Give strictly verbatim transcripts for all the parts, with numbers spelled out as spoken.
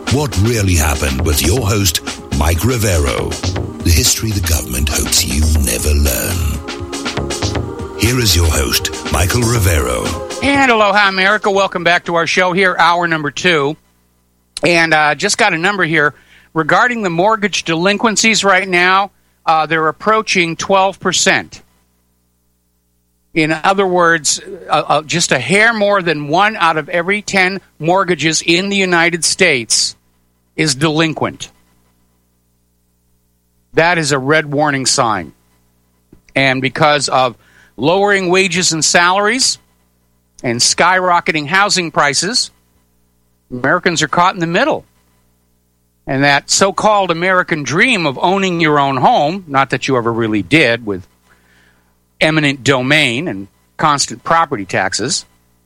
What really happened with your host, Mike Rivero. The history the government hopes you never learn. Here is your host, Michael Rivero. And aloha, America. Welcome back to our show here, hour number two. And uh, just got a number here regarding the mortgage delinquencies right now. Uh, they're approaching twelve percent. In other words, uh, uh, just a hair more than one out of every ten mortgages in the United States is delinquent. That is a red warning sign. And because of lowering wages and salaries and skyrocketing housing prices, Americans are caught in the middle. And that so-called American dream of owning your own home, not that you ever really did, with eminent domain and constant property taxes,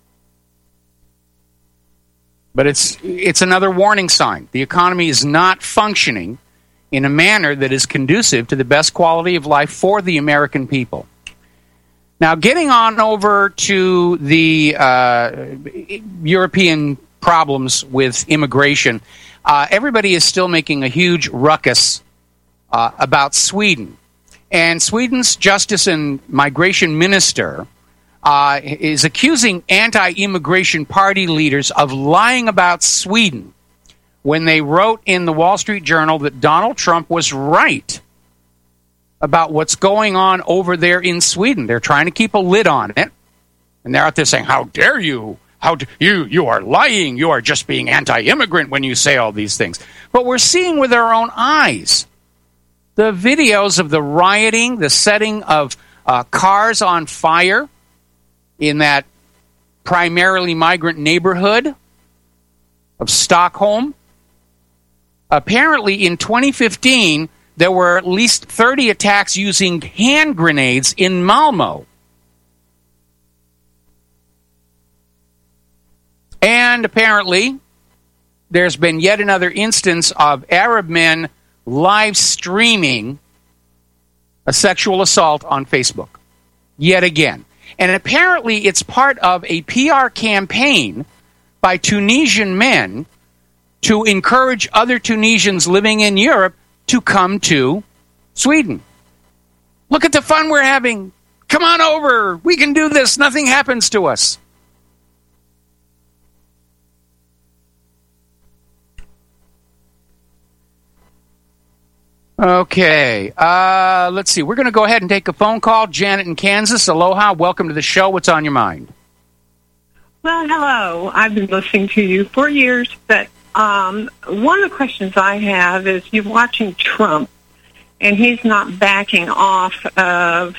but it's it's another warning sign. The economy is not functioning in a manner that is conducive to the best quality of life for the American people. Now, getting on over to the uh, European problems with immigration, uh, everybody is still making a huge ruckus uh, about Sweden. And Sweden's Justice and Migration Minister uh, is accusing anti-immigration party leaders of lying about Sweden when they wrote in the Wall Street Journal that Donald Trump was right about what's going on over there in Sweden. They're trying to keep a lid on it. And they're out there saying, how dare you? How do you, you are lying. You are just being anti-immigrant when you say all these things. But we're seeing with our own eyes the videos of the rioting, the setting of uh, cars on fire in that primarily migrant neighborhood of Stockholm. Apparently, in twenty fifteen, there were at least thirty attacks using hand grenades in Malmo. And apparently, there's been yet another instance of Arab men live streaming a sexual assault on Facebook. Yet again. And apparently it's part of a P R campaign by Tunisian men to encourage other Tunisians living in Europe to come to Sweden. Look at the fun we're having. Come on over. We can do this. Nothing happens to us. Okay, uh, let's see. We're going to go ahead and take a phone call. Janet in Kansas, aloha. Welcome to the show. What's on your mind? Well, hello. I've been listening to you for years, but um, one of the questions I have is you're watching Trump, and he's not backing off of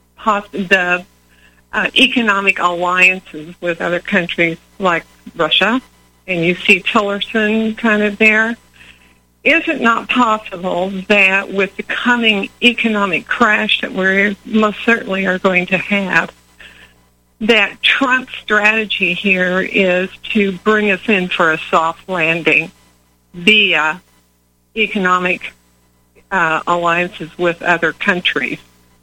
the uh, economic alliances with other countries like Russia, and you see Tillerson kind of there. Is it not possible that with the coming economic crash that we most certainly are going to have, that Trump's strategy here is to bring us in for a soft landing via economic uh, alliances with other countries?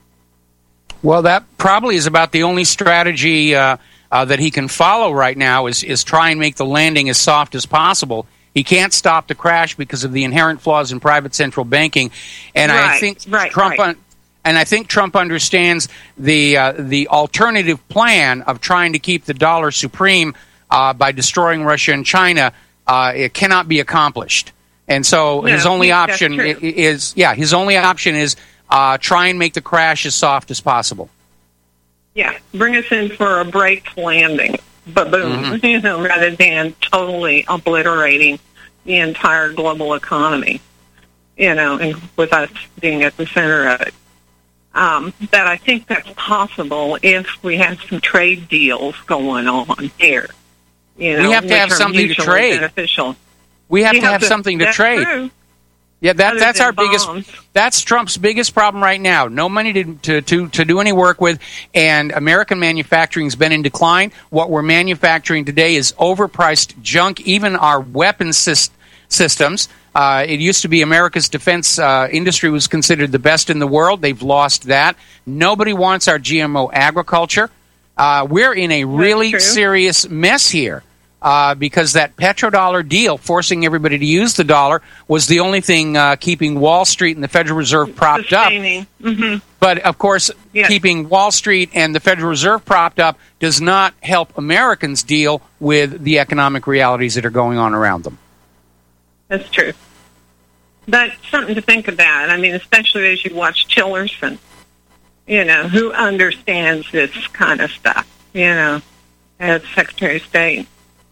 Well, that probably is about the only strategy uh, uh, that he can follow right now is, is try and make the landing as soft as possible. He can't stop the crash because of the inherent flaws in private central banking, and right, I think right, Trump right. Un- and I think Trump understands the uh, the alternative plan of trying to keep the dollar supreme uh, by destroying Russia and China. Uh, it cannot be accomplished, and so no, his only option is, is yeah, his only option is uh, try and make the crash as soft as possible. Yeah, bring us in for a break landing. But boom, mm-hmm. you know, rather than totally obliterating the entire global economy, you know, and with us being at the center of it. Um, that I think that's possible if we have some trade deals going on here. You know, we have to have something to trade. Beneficial. We have you to have, have something to, to trade. True. Yeah, that, that's our bombs. biggest. That's Trump's biggest problem right now. No money to, to to to do any work with, and American manufacturing's been in decline. What we're manufacturing today is overpriced junk. Even our weapons syst- systems. Uh, it used to be America's defense uh, industry was considered the best in the world. They've lost that. Nobody wants our G M O agriculture. Uh, we're in a really serious mess here. uh, because that petrodollar deal, forcing everybody to use the dollar, was the only thing uh, keeping Wall Street and the Federal Reserve propped Sustaining. up. Mm-hmm. But, of course, yes. keeping Wall Street and the Federal Reserve propped up does not help Americans deal with the economic realities that are going on around them. That's true. But something to think about. I mean, especially as you watch Tillerson, you know, who understands this kind of stuff, you know, as Secretary of State.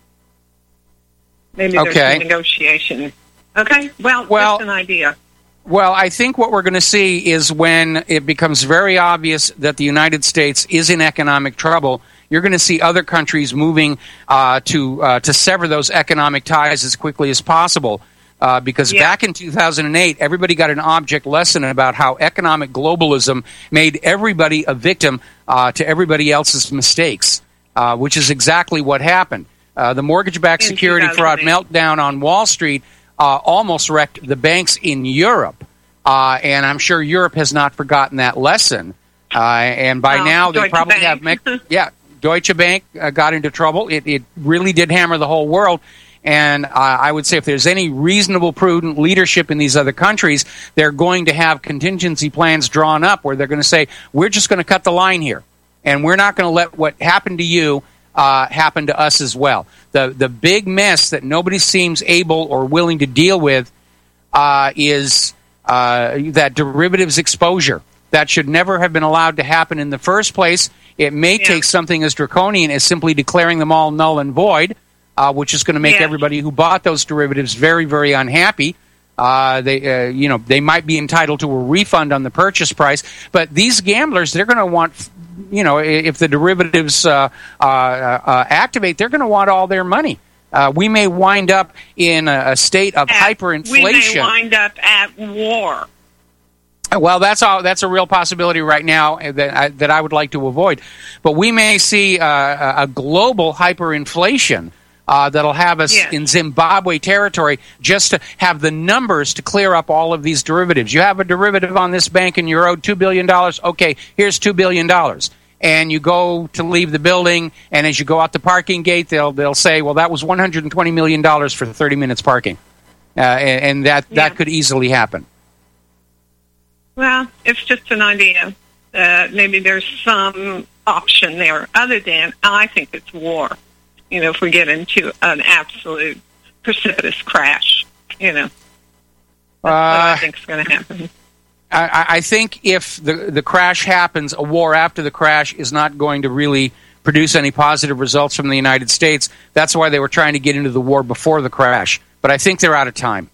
Maybe there's okay. some negotiation. Okay, well, well, just an idea. Well, I think what we're going to see is when it becomes very obvious that the United States is in economic trouble, you're going to see other countries moving uh, to uh, to sever those economic ties as quickly as possible. Uh, because yeah. back in two thousand eight, everybody got an object lesson about how economic globalism made everybody a victim uh, to everybody else's mistakes, uh, which is exactly what happened. Uh, the mortgage-backed in security fraud meltdown on Wall Street uh, almost wrecked the banks in Europe, uh, and I'm sure Europe has not forgotten that lesson. Uh, and by well, now, they Deutsche probably Bank. have... Me- yeah, Deutsche Bank uh, got into trouble. It, it really did hammer the whole world. And uh, I would say if there's any reasonable, prudent leadership in these other countries, they're going to have contingency plans drawn up where they're going to say, we're just going to cut the line here. And we're not going to let what happened to you uh, happen to us as well. The the big mess that nobody seems able or willing to deal with uh, is uh, that derivatives exposure. That should never have been allowed to happen in the first place. It may yeah. take something as draconian as simply declaring them all null and void, Uh, which is going to make yes. everybody who bought those derivatives very, very unhappy. Uh, they, uh, you know, they might be entitled to a refund on the purchase price, but these gamblers, they're going to want, you know, if the derivatives uh, uh, uh, activate, they're going to want all their money. Uh, we may wind up in a, a state of at, hyperinflation. We may wind up at war. Well, that's all. That's a real possibility right now that I, that I would like to avoid. But we may see uh, a global hyperinflation. Uh, that'll have us yes. in Zimbabwe territory just to have the numbers to clear up all of these derivatives. You have a derivative on this bank and you're owed two billion dollars. Okay, here's two billion dollars. And you go to leave the building, and as you go out the parking gate, they'll they'll say, well, that was one hundred twenty million dollars for thirty minutes parking. Uh, and, and that, yeah. that could easily happen. Well, it's just an idea. Uh, maybe there's some option there other than, I think it's war. You know, if we get into an absolute precipitous crash, you know, that's uh, what I think is going to happen. I, I think if the, the crash happens, a war after the crash is not going to really produce any positive results from the United States. That's why they were trying to get into the war before the crash. But I think they're out of time.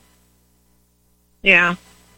Yeah.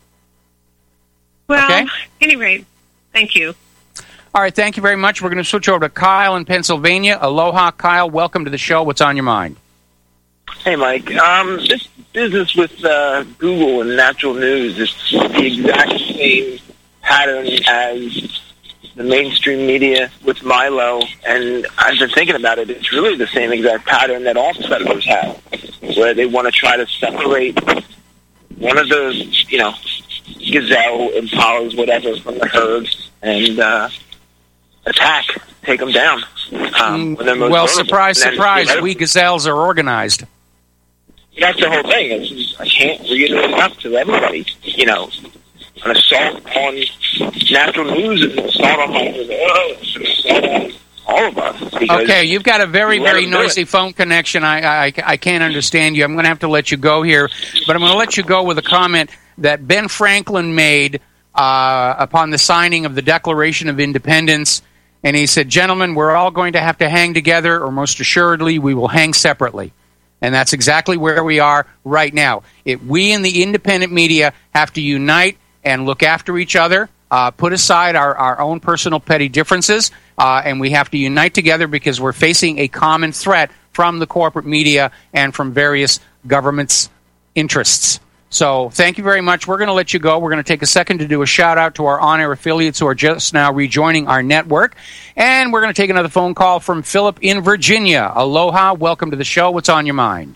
Well, okay. at any rate, thank you. All right, thank you very much. We're going to switch over to Kyle in Pennsylvania. Aloha, Kyle. Welcome to the show. What's on your mind? Hey, Mike. Um, this business with uh, Google and natural news is the exact same pattern as the mainstream media with Milo. And I've been thinking about it. It's really the same exact pattern that all predators have, where they want to try to separate one of the, you know, gazelle, impalas, whatever, from the herd and uh, attack, take them down. Um, when they're most well, vulnerable. surprise, then, surprise, you know, we gazelles are organized. That's the whole thing. It's just, I can't reiterate enough to everybody. You know, an assault on natural news is an assault on my oh, it's an assault on all of us. Okay, you've got a very, very noisy it. phone connection. I, I, I can't understand you. I'm going to have to let you go here. But I'm going to let you go with a comment that Ben Franklin made uh, upon the signing of the Declaration of Independence. And he said, gentlemen, we're all going to have to hang together, or most assuredly, we will hang separately. And that's exactly where we are right now. It, we in the independent media have to unite and look after each other, uh, put aside our, our own personal petty differences, uh, and we have to unite together because we're facing a common threat from the corporate media and from various governments' interests. So thank you very much. We're going to let you go. We're going to take a second to do a shout-out to our on-air affiliates who are just now rejoining our network. And we're going to take another phone call from Philip in Virginia. Aloha. Welcome to the show. What's on your mind?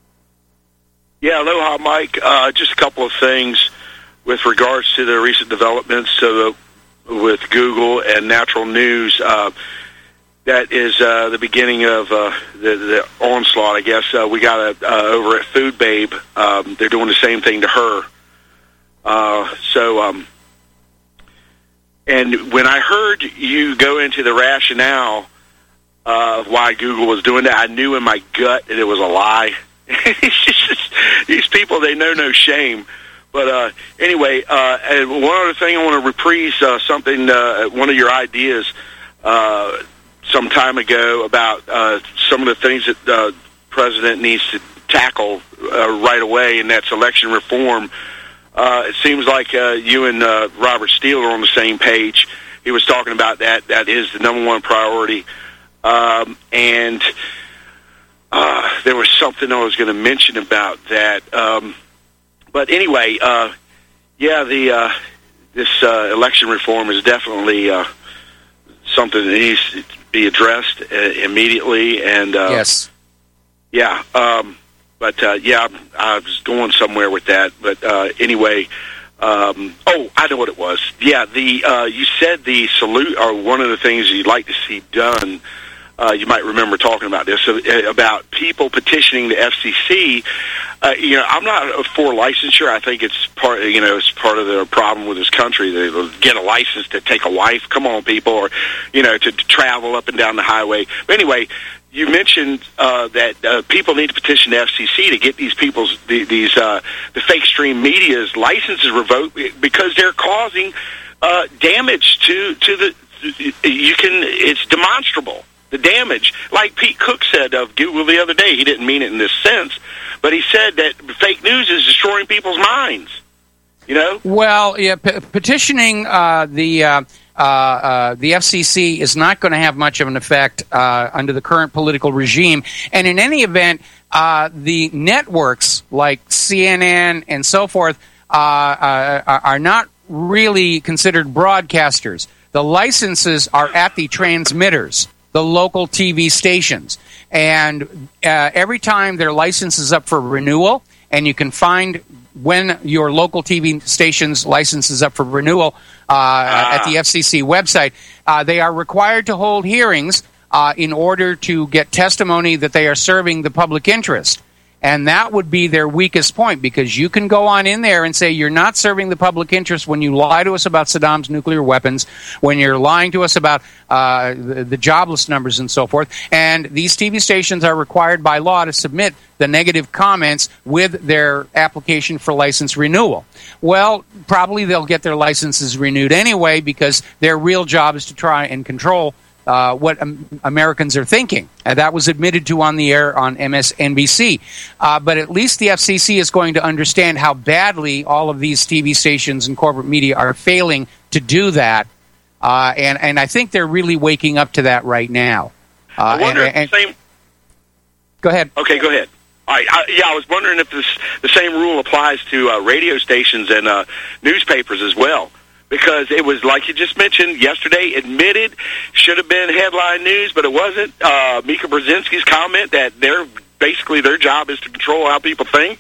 Yeah, aloha, Mike. Uh, just a couple of things with regards to the recent developments to the, with Google and natural news. Uh, that is uh, the beginning of uh, the, the onslaught, I guess. Uh, we got a, uh, over at Food Babe, um, they're doing the same thing to her. Uh, so, um, and when I heard you go into the rationale uh, of why Google was doing that, I knew in my gut that it was a lie. It's just, these people, they know no shame. But uh, anyway, uh, and one other thing, I want to reprise uh, something, uh, one of your ideas uh, some time ago about uh, some of the things that the president needs to tackle uh, right away, and that's election reform. Uh, it seems like uh, you and uh, Robert Steele are on the same page. He was talking about that. That is the number one priority. Um, and uh, there was something I was going to mention about that. Um, but anyway, uh, yeah, the uh, this uh, election reform is definitely uh, something that needs to be addressed uh, immediately. And uh, yes, yeah. Um, But, uh, yeah, I was going somewhere with that. But uh, anyway, um, oh, I know what it was. Yeah, the uh, you said the salute, or one of the things you'd like to see done, uh, you might remember talking about this, uh, about people petitioning the F C C. Uh, you know, I'm not for licensure. I think it's part, you know, it's part of the problem with this country. They get a license to take a wife. Come on, people, or, you know, to, to travel up and down the highway. But anyway, you mentioned uh, that uh, people need to petition the F C C to get these people's the, these uh, the fake stream media's licenses revoked because they're causing uh, damage to to the. You can it's demonstrable the damage. Like Pete Cook said of Google the other day, he didn't mean it in this sense, but he said that fake news is destroying people's minds. You know. Well, yeah, p- petitioning uh, the. Uh Uh, uh, the F C C is not going to have much of an effect uh, under the current political regime. And in any event, uh, the networks like C N N and so forth uh, uh, are not really considered broadcasters. The licenses are at the transmitters, the local T V stations. And uh, every time their license is up for renewal, and you can find when your local T V station's license is up for renewal uh, ah. at the F C C website, uh, they are required to hold hearings uh, in order to get testimony that they are serving the public interest. And that would be their weakest point, because you can go on in there and say you're not serving the public interest when you lie to us about Saddam's nuclear weapons, when you're lying to us about uh, the, the jobless numbers and so forth. And these T V stations are required by law to submit the negative comments with their application for license renewal. Well, probably they'll get their licenses renewed anyway, because their real job is to try and control Uh, what um, Americans are thinking. Uh, that was admitted to on the air on M S N B C. Uh, but at least the F C C is going to understand how badly all of these T V stations and corporate media are failing to do that. Uh, and, and I think they're really waking up to that right now. Uh, I wonder and, and, if the same... Go ahead. Okay, go ahead. All right, I, yeah, I was wondering if this, the same rule applies to uh, radio stations and uh, newspapers as well. Because it was, like you just mentioned yesterday, admitted, should have been headline news, but it wasn't. Uh, Mika Brzezinski's comment that they're basically their job is to control how people think.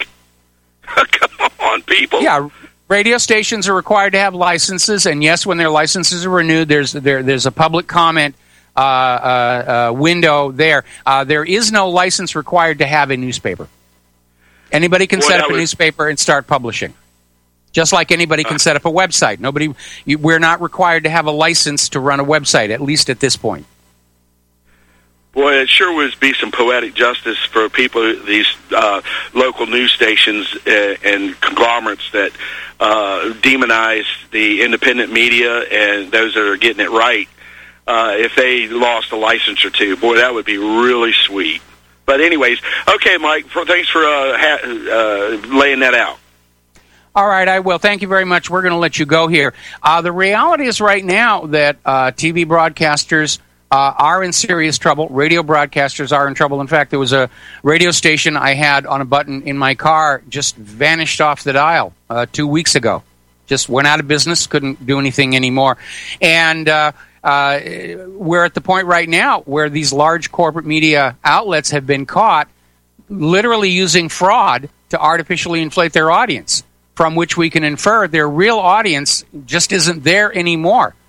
Come on, people. Yeah, radio stations are required to have licenses, and yes, when their licenses are renewed, there's there, there's a public comment uh, uh, uh, window there. Uh, there is no license required to have a newspaper. Anybody can well, set up a was- newspaper and start publishing. Just like anybody can set up a website. Nobody, you, we're not required to have a license to run a website, at least at this point. Boy, it sure would be some poetic justice for people, these uh, local news stations uh, and conglomerates that uh, demonize the independent media and those that are getting it right. Uh, if they lost a license or two, boy, that would be really sweet. But anyways, okay, Mike, for, thanks for uh, ha- uh, laying that out. All right, I will. Thank you very much. We're going to let you go here. Uh, the reality is right now that uh, T V broadcasters uh, are in serious trouble. Radio broadcasters are in trouble. In fact, there was a radio station I had on a button in my car just vanished off the dial uh, two weeks ago. Just went out of business, couldn't do anything anymore. And uh, uh, we're at the point right now where these large corporate media outlets have been caught literally using fraud to artificially inflate their audience, from which we can infer their real audience just isn't there anymore.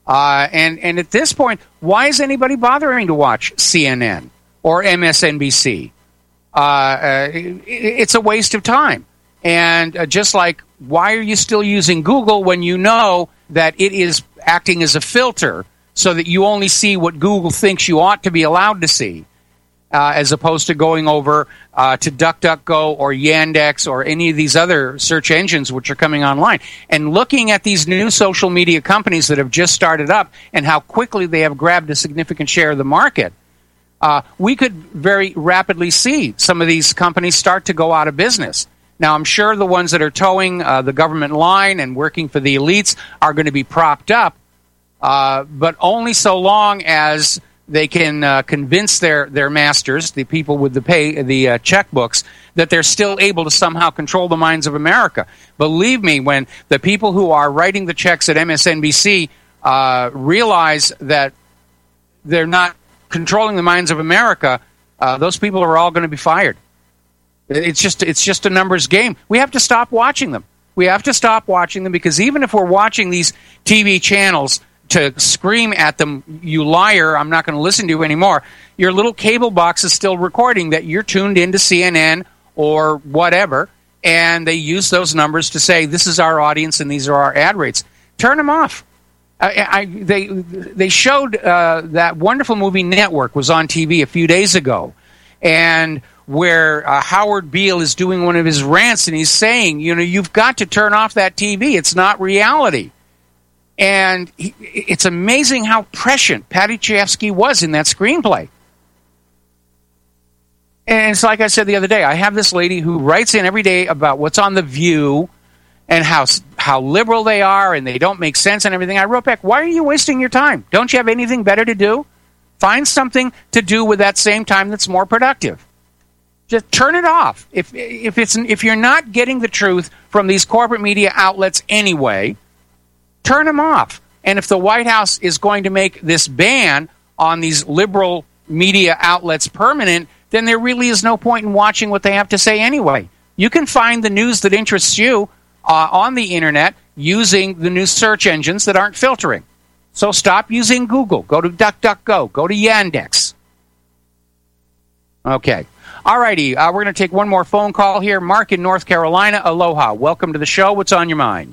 Uh, and, and at this point, why is anybody bothering to watch C N N or M S N B C? Uh, uh, it, it's a waste of time. And uh, just like, why are you still using Google when you know that it is acting as a filter so that you only see what Google thinks you ought to be allowed to see, uh, as opposed to going over uh, to DuckDuckGo or Yandex or any of these other search engines which are coming online, and looking at these new social media companies that have just started up and how quickly they have grabbed a significant share of the market. Uh, we could very rapidly see some of these companies start to go out of business. Now, I'm sure the ones that are towing uh, the government line and working for the elites are going to be propped up, uh, but only so long as they can uh, convince their, their masters, the people with the pay, the uh, checkbooks, that they're still able to somehow control the minds of America. Believe me, when the people who are writing the checks at M S N B C uh, realize that they're not controlling the minds of America, uh, those people are all going to be fired. It's just it's just a numbers game. We have to stop watching them. We have to stop watching them, because even if we're watching these T V channels to scream at them, "You liar, I'm not going to listen to you anymore," your little cable box is still recording that you're tuned into C N N or whatever, and they use those numbers to say, this is our audience and these are our ad rates. Turn them off. I, I, they they showed uh, that wonderful movie Network was on T V a few days ago, and where uh, Howard Beale is doing one of his rants, and he's saying, you know, you've got to turn off that T V. It's not reality. And he, it's amazing how prescient Patty Chayefsky was in that screenplay. And it's like I said the other day, I have this lady who writes in every day about what's on The View and how how liberal they are and they don't make sense and everything. I wrote back, why are you wasting your time? Don't you have anything better to do? Find something to do with that same time that's more productive. Just turn it off. If if it's if you're not getting the truth from these corporate media outlets anyway, turn them off. And if the White House is going to make this ban on these liberal media outlets permanent, then there really is no point in watching what they have to say anyway. You can find the news that interests you uh, on the internet using the new search engines that aren't filtering. So stop using Google. Go to DuckDuckGo. Go to Yandex. Okay. All righty. Uh, we're going to take one more phone call here. Mark in North Carolina. Aloha. Welcome to the show. What's on your mind?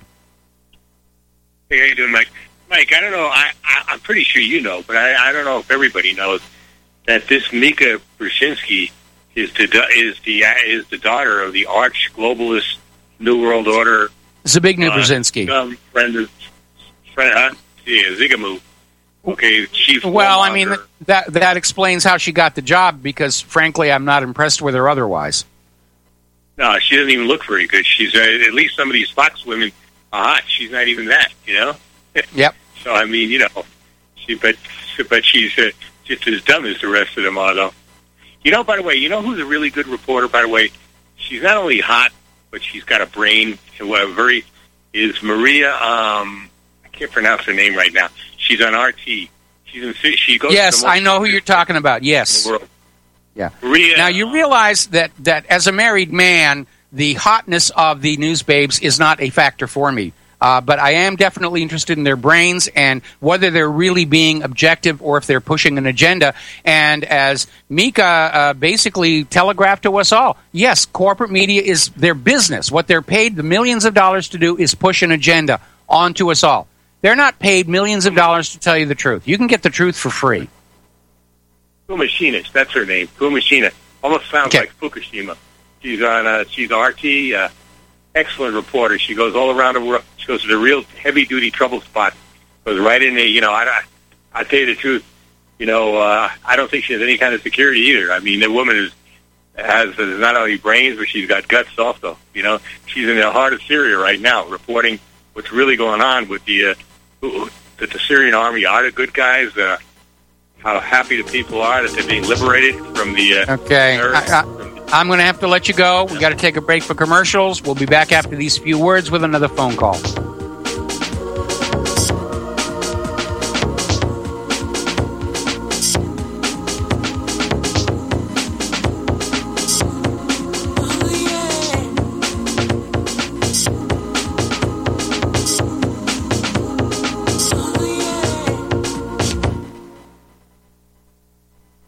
Hey, how you doing, Mike? Mike, I don't know. I, I, I'm pretty sure you know, but I, I don't know if everybody knows that this Mika Brzezinski is the is the is the daughter of the arch globalist New World Order Zbigniew uh, Brzezinski, um, friend of friend, huh? Yeah, Zigamu. Okay, chief. Well, I mean that that explains how she got the job, because frankly, I'm not impressed with her otherwise. No, she doesn't even look very good. She's uh, at least some of these Fox women are hot. She's not even that, you know. Yep. So I mean, you know, she but but she's uh, just as dumb as the rest of them are, though. You know, by the way, you know who's a really good reporter? By the way, she's not only hot, but she's got a brain. Uh, very is Maria. Um, I can't pronounce her name right now. She's on R T. She's in. She goes. Yes, to the I know who you're talking about. Yes. In the world. Yeah. Maria. Now you realize that that as a married man, the hotness of the news babes is not a factor for me. Uh, but I am definitely interested in their brains and whether they're really being objective or if they're pushing an agenda. And as Mika uh, basically telegraphed to us all, yes, corporate media is their business. What they're paid the millions of dollars to do is push an agenda onto us all. They're not paid millions of dollars to tell you the truth. You can get the truth for free. Kumashina, that's her name. Kumashina. Almost sounds okay. like Fukushima. She's on. Uh, she's R T. Uh, excellent reporter. She goes all around the world. She goes to the real heavy-duty trouble spot. Goes right in there. You know, I, I, I tell you the truth. You know, uh, I don't think she has any kind of security either. I mean, the woman is has uh, not only brains, but she's got guts also. You know, she's in the heart of Syria right now, reporting what's really going on with the uh, that the Syrian army are the good guys. Uh, how happy the people are that they're being liberated from the. Uh, okay. I, I, I'm going to have to let you go. We've got to take a break for commercials. We'll be back after these few words with another phone call.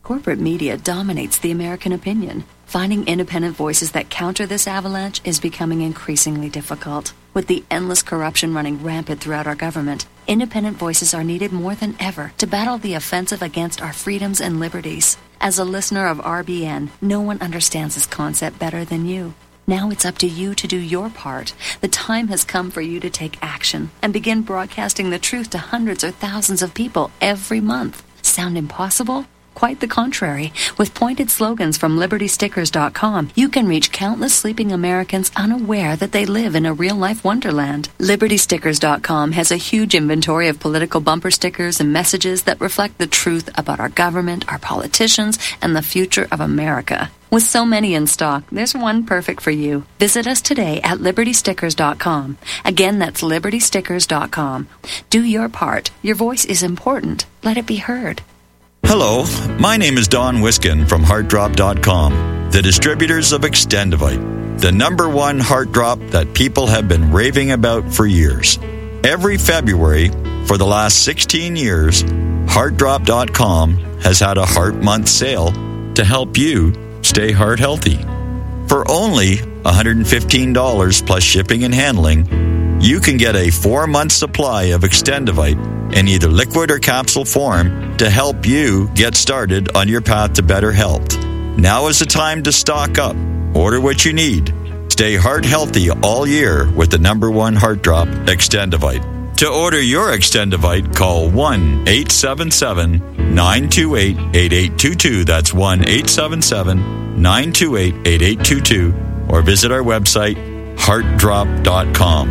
Corporate media dominates the American opinion. Finding independent voices that counter this avalanche is becoming increasingly difficult. With the endless corruption running rampant throughout our government, independent voices are needed more than ever to battle the offensive against our freedoms and liberties. As a listener of R B N, no one understands this concept better than you. Now it's up to you to do your part. The time has come for you to take action and begin broadcasting the truth to hundreds or thousands of people every month. Sound impossible? Quite the contrary. With pointed slogans from Liberty Stickers dot com, you can reach countless sleeping Americans unaware that they live in a real-life wonderland. Liberty Stickers dot com has a huge inventory of political bumper stickers and messages that reflect the truth about our government, our politicians, and the future of America. With so many in stock, there's one perfect for you. Visit us today at Liberty Stickers dot com. Again, that's Liberty Stickers dot com. Do your part. Your voice is important. Let it be heard. Hello, my name is Don Wiskin from Heart Drop dot com, the distributors of Extendivite, the number one heart drop that people have been raving about for years. Every February for the last sixteen years, Heart Drop dot com has had a Heart Month sale to help you stay heart healthy. For only one hundred fifteen dollars plus shipping and handling, you can get a four-month supply of Extendivite in either liquid or capsule form to help you get started on your path to better health. Now is the time to stock up. Order what you need. Stay heart healthy all year with the number one heart drop, Extendivite. To order your Extendivite, call one eight seven seven, nine two eight, eight eight two two. That's one eight seven seven, nine two eight, eight eight two two. Or visit our website, heart drop dot com.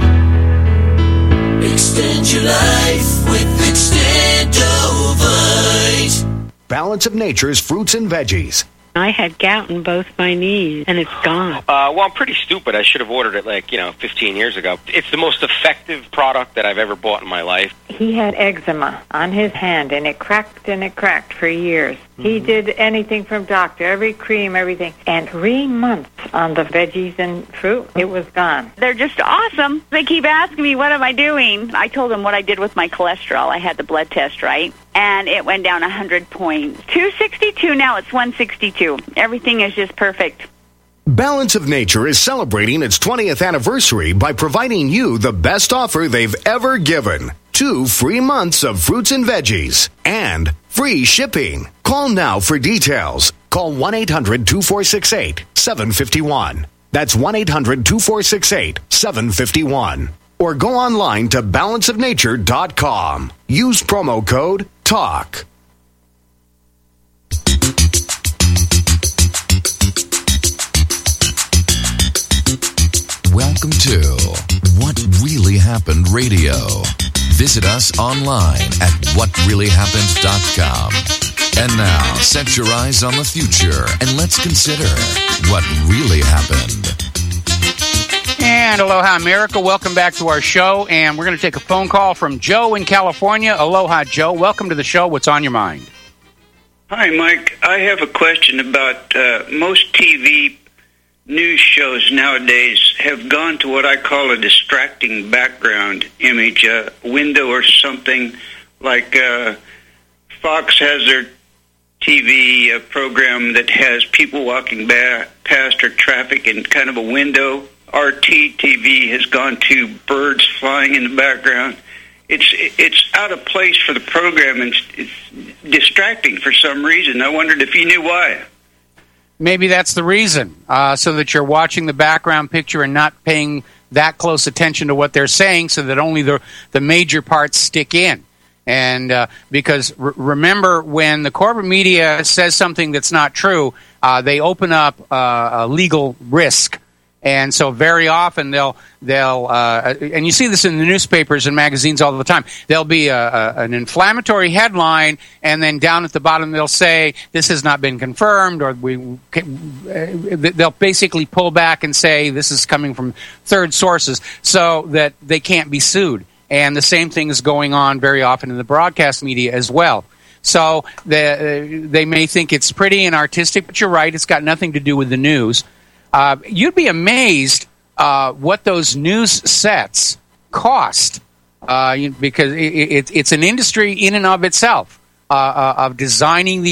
Extend your life with Extendovite. Balance of Nature's fruits and veggies. I had gout in both my knees, and it's gone. Uh, well, I'm pretty stupid. I should have ordered it, like, you know, fifteen years ago. It's the most effective product that I've ever bought in my life. He had eczema on his hand, and it cracked and it cracked for years. Mm-hmm. He did anything from doctor, every cream, everything. And three months on the veggies and fruit, it was gone. They're just awesome. They keep asking me, what am I doing? I told them what I did with my cholesterol. I had the blood test, right? And it went down one hundred points. two sixty-two, now it's one sixty-two. Everything is just perfect. Balance of Nature is celebrating its twentieth anniversary by providing you the best offer they've ever given. Two free months of fruits and veggies and free shipping. Call now for details. Call one eight hundred, two four six eight, seven five one. That's one eight hundred, two four six eight, seven five one. Or go online to balance of nature dot com. Use promo code TALK. Welcome to What Really Happened Radio. Visit us online at what really happened dot com. And now, set your eyes on the future and let's consider what really happened. And aloha, America. Welcome back to our show. And we're going to take a phone call from Joe in California. Aloha, Joe. Welcome to the show. What's on your mind? Hi, Mike. I have a question about uh, most T V news shows nowadays have gone to what I call a distracting background image, a window or something like uh, Fox has their T V uh, program that has people walking ba- past or traffic in kind of a window. R T T V has gone to birds flying in the background. It's it's out of place for the program, and it's distracting for some reason. I wondered if you knew why. Maybe that's the reason, uh, so that you're watching the background picture and not paying that close attention to what they're saying, so that only the the major parts stick in. And uh, because r- remember, when the corporate media says something that's not true, uh, they open up uh, a legal risk. And so very often they'll they'll uh, and you see this in the newspapers and magazines all the time. There'll be a, a, an inflammatory headline, and then down at the bottom they'll say this has not been confirmed, or we they'll basically pull back and say this is coming from third sources, so that they can't be sued. And the same thing is going on very often in the broadcast media as well. So the, they may think it's pretty and artistic, but you're right, it's got nothing to do with the news. Uh, you'd be amazed uh, what those news sets cost, uh, you, because it, it, it's an industry in and of itself uh, uh, of designing these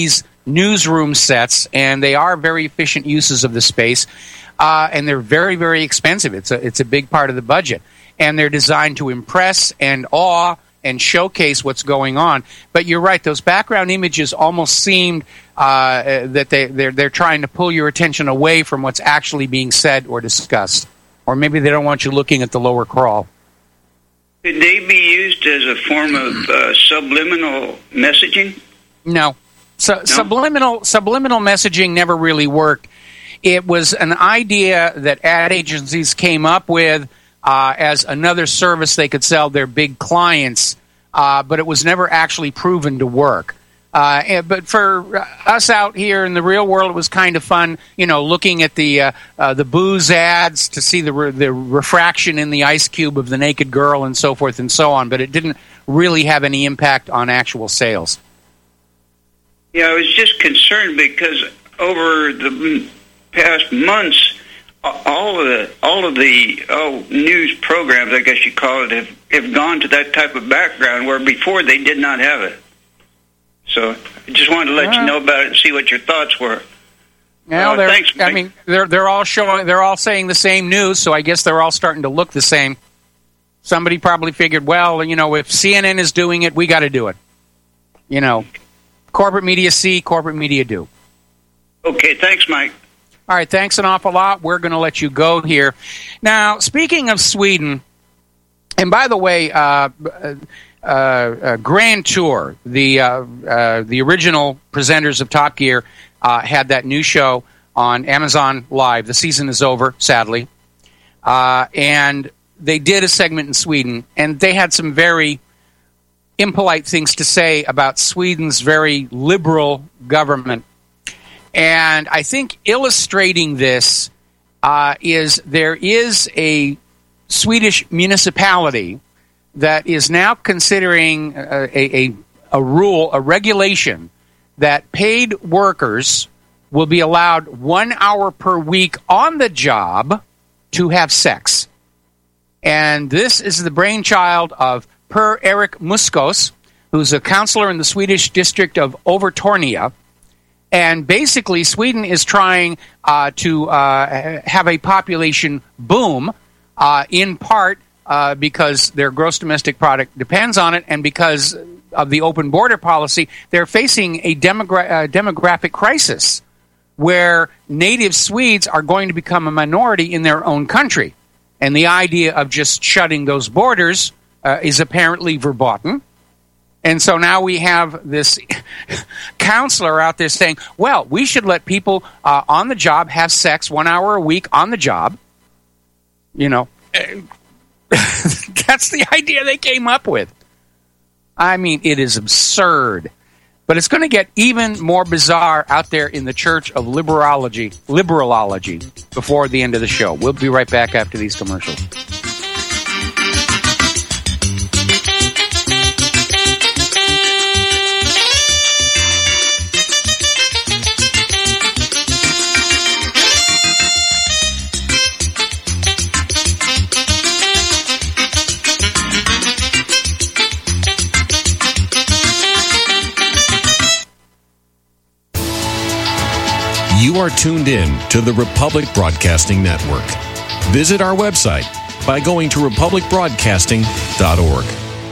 newsroom sets, and they are very efficient uses of the space, uh, and they're very, very expensive. It's a, it's a big part of the budget. And they're designed to impress and awe and showcase what's going on. But you're right; those background images almost seemed uh, that they they're they're trying to pull your attention away from what's actually being said or discussed, or maybe they don't want you looking at the lower crawl. Could they be used as a form of uh, subliminal messaging? No. So, no, subliminal subliminal messaging never really worked. It was an idea that ad agencies came up with. Uh, as another service they could sell their big clients, uh, but it was never actually proven to work. Uh, and, but for us out here in the real world, it was kind of fun, you know, looking at the uh, uh, the booze ads to see the re- the refraction in the ice cube of the naked girl and so forth and so on. But it didn't really have any impact on actual sales. Yeah, I was just concerned because over the past months, all of the all of the oh, news programs, I guess you call it, have, have gone to that type of background where before they did not have it. So I just wanted to let yeah. you know about it and see what your thoughts were. Well, uh, thanks, Mike. I mean, they're they're all showing, they're all saying the same news, so I guess they're all starting to look the same. Somebody probably figured, well, you know, if C N N is doing it, we got to do it. You know, corporate media see, corporate media do. Okay, thanks, Mike. All right, thanks an awful lot. We're going to let you go here. Now, speaking of Sweden, and by the way, uh, uh, uh, Grand Tour, the uh, uh, the original presenters of Top Gear, uh, had that new show on Amazon Live. The season is over, sadly. Uh, and they did a segment in Sweden, and they had some very impolite things to say about Sweden's very liberal government. And I think illustrating this uh, is there is a Swedish municipality that is now considering a, a, a rule, a regulation, that paid workers will be allowed one hour per week on the job to have sex. And this is the brainchild of Per-Erik Muskos, who's a counselor in the Swedish district of Övertorneå. And basically, Sweden is trying uh, to uh, have a population boom, uh, in part uh, because their gross domestic product depends on it, and because of the open border policy, they're facing a demogra- uh, demographic crisis where native Swedes are going to become a minority in their own country. And the idea of just shutting those borders uh, is apparently verboten. And so now we have this counselor out there saying, well, we should let people uh, on the job have sex one hour a week on the job. You know, that's the idea they came up with. I mean, it is absurd. But it's going to get even more bizarre out there in the Church of Liberalology, Liberalology before the end of the show. We'll be right back after these commercials. You are tuned in to the Republic Broadcasting Network. Visit our website by going to republic broadcasting dot org.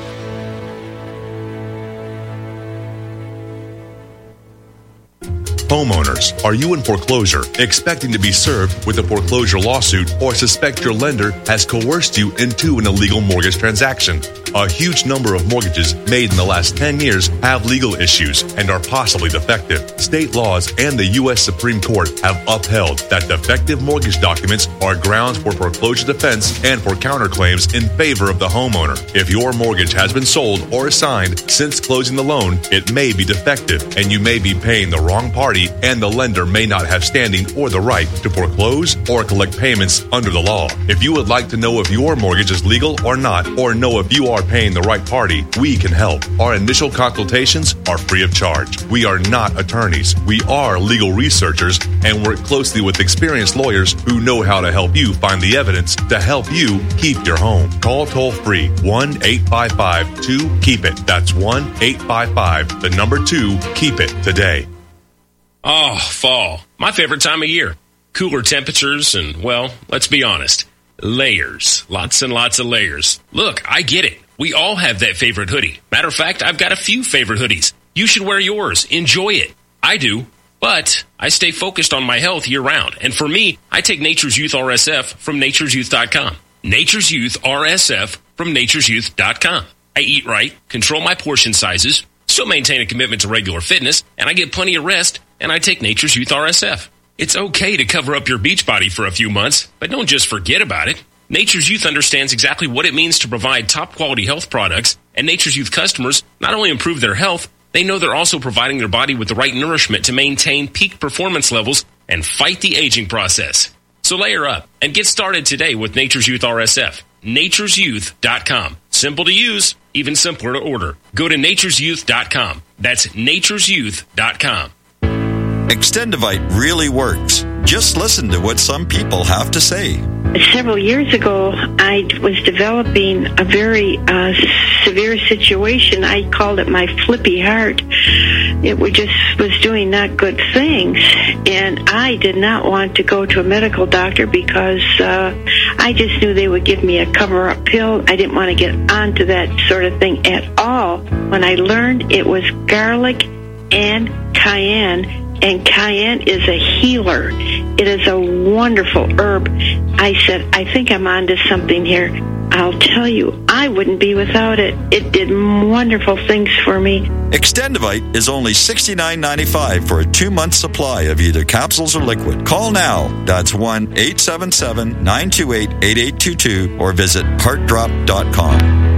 Homeowners, are you in foreclosure, expecting to be served with a foreclosure lawsuit, or suspect your lender has coerced you into an illegal mortgage transaction? A huge number of mortgages made in the last ten years have legal issues and are possibly defective. State laws and the U S Supreme Court have upheld that defective mortgage documents are grounds for foreclosure defense and for counterclaims in favor of the homeowner. If your mortgage has been sold or assigned since closing the loan, it may be defective and you may be paying the wrong party, and the lender may not have standing or the right to foreclose or collect payments under the law. If you would like to know if your mortgage is legal or not, or know if you are paying the right party, we can help. Our initial consultations are free of charge. We are not attorneys. We are legal researchers and work closely with experienced lawyers who know how to help you find the evidence to help you keep your home. Call toll free one eight five five two keep it. That's one eight five five the number two keep it today. Oh, fall. My favorite time of year. Cooler temperatures and, well, let's be honest, layers. Lots and lots of layers. Look, I get it. We all have that favorite hoodie. Matter of fact, I've got a few favorite hoodies. You should wear yours. Enjoy it. I do. But I stay focused on my health year-round. And for me, I take Nature's Youth R S F from natures youth dot com. Nature's Youth R S F from natures youth dot com. I eat right, control my portion sizes, still maintain a commitment to regular fitness, and I get plenty of rest, and I take Nature's Youth R S F. It's okay to cover up your beach body for a few months, but don't just forget about it. Nature's Youth understands exactly what it means to provide top-quality health products, and Nature's Youth customers not only improve their health, they know they're also providing their body with the right nourishment to maintain peak performance levels and fight the aging process. So layer up and get started today with Nature's Youth R S F. natures youth dot com. Simple to use, even simpler to order. Go to natures youth dot com. That's natures youth dot com. Extendivite really works. Just listen to what some people have to say. Several years ago, I was developing a very uh, severe situation. I called it my flippy heart. It was just was doing not good things, and I did not want to go to a medical doctor because uh, I just knew they would give me a cover-up pill. I didn't want to get onto that sort of thing at all. When I learned it was garlic and cayenne, and cayenne is a healer. It is a wonderful herb. I said, I think I'm onto something here. I'll tell you, I wouldn't be without it. It did wonderful things for me. Extendivite is only sixty-nine ninety-five for a two-month supply of either capsules or liquid. Call now. That's one eight seven seven, nine two eight, eight eight two two or visit heart drop dot com.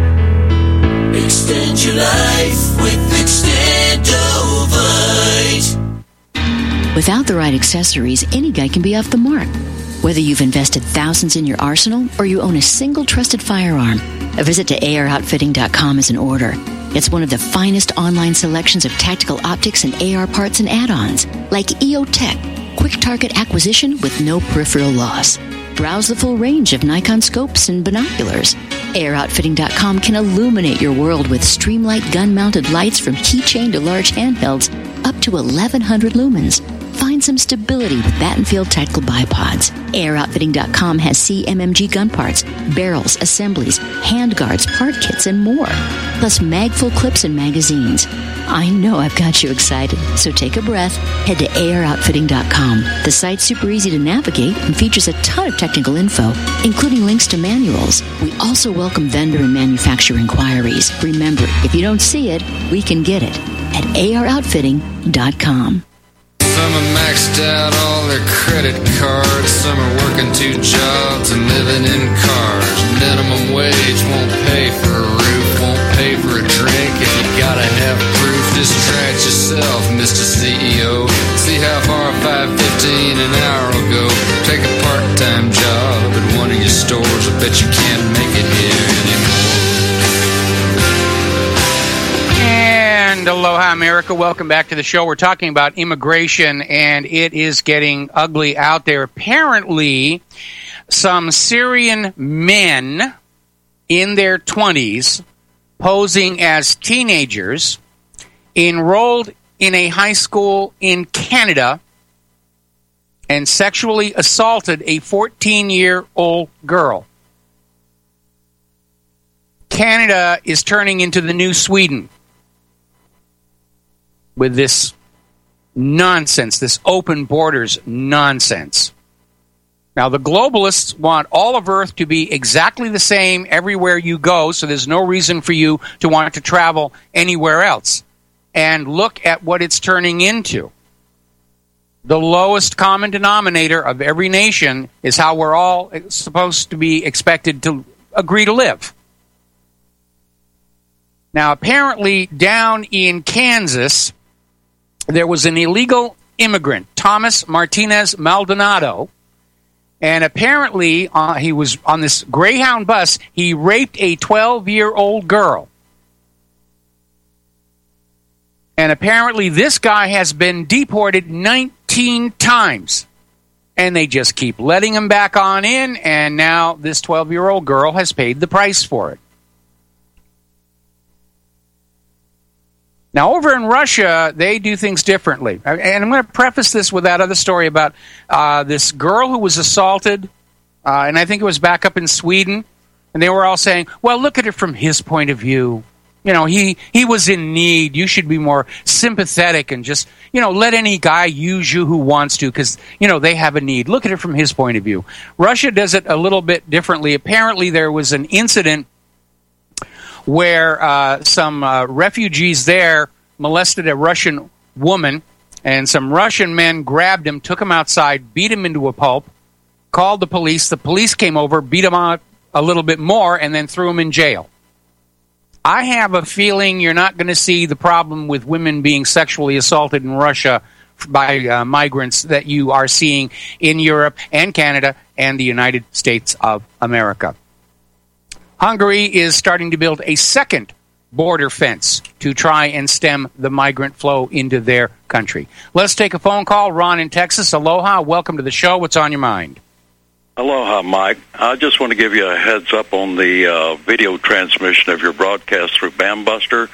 Extend your life with Extendovite. Without the right accessories, any guy can be off the mark. Whether you've invested thousands in your arsenal or you own a single trusted firearm, a visit to A R outfitting dot com is in order. It's one of the finest online selections of tactical optics and A R parts and add-ons, like E O Tech, quick target acquisition with no peripheral loss. Browse the full range of Nikon scopes and binoculars. A R outfitting dot com can illuminate your world with Streamlight gun-mounted lights from keychain to large handhelds up to eleven hundred lumens. Find some stability with Battenfield Tactical Bipods. A R outfitting dot com has C M M G gun parts, barrels, assemblies, handguards, part kits, and more. Plus mag-full clips and magazines. I know I've got you excited, so take a breath. Head to A R outfitting dot com. The site's super easy to navigate and features a ton of technical info, including links to manuals. We also welcome vendor and manufacturer inquiries. Remember, if you don't see it, we can get it at A R outfitting dot com. Some are maxed out all their credit cards. Some are working two jobs and living in cars. Minimum wage won't pay for a roof, won't pay for a drink. If you gotta have proof, distract yourself, Mister C E O. See how far five fifteen an hour will go. Take a part-time job at one of your stores. I bet you can't make it here anymore. And aloha, America. Welcome back to the show. We're talking about immigration, and it is getting ugly out there. Apparently, some Syrian men in their twenties, posing as teenagers, enrolled in a high school in Canada and sexually assaulted a fourteen-year-old girl. Canada is turning into the new Sweden with this nonsense, this open borders nonsense. Now, the globalists want all of Earth to be exactly the same everywhere you go, so there's no reason for you to want to travel anywhere else. And look at what it's turning into. The lowest common denominator of every nation is how we're all supposed to be expected to agree to live. Now, apparently, down in Kansas, there was an illegal immigrant, Thomas Martinez Maldonado, and apparently uh, he was on this Greyhound bus. He raped a twelve-year-old girl. And apparently this guy has been deported nineteen times. And they just keep letting him back on in, and now this twelve-year-old girl has paid the price for it. Now, over in Russia, they do things differently. And I'm going to preface this with that other story about uh, this girl who was assaulted, uh, and I think it was back up in Sweden, and they were all saying, well, look at it from his point of view. You know, he, he was in need. You should be more sympathetic and just, you know, let any guy use you who wants to because, you know, they have a need. Look at it from his point of view. Russia does it a little bit differently. Apparently, there was an incident where uh, some uh, refugees there molested a Russian woman, and some Russian men grabbed him, took him outside, beat him into a pulp, called the police. The police came over, beat him out a little bit more, and then threw him in jail. I have a feeling you're not going to see the problem with women being sexually assaulted in Russia by uh, migrants that you are seeing in Europe and Canada and the United States of America. Hungary is starting to build a second border fence to try and stem the migrant flow into their country. Let's take a phone call. Ron in Texas. Aloha. Welcome to the show. What's on your mind? Aloha, Mike. I just want to give you a heads up on the uh, video transmission of your broadcast through Bambuster.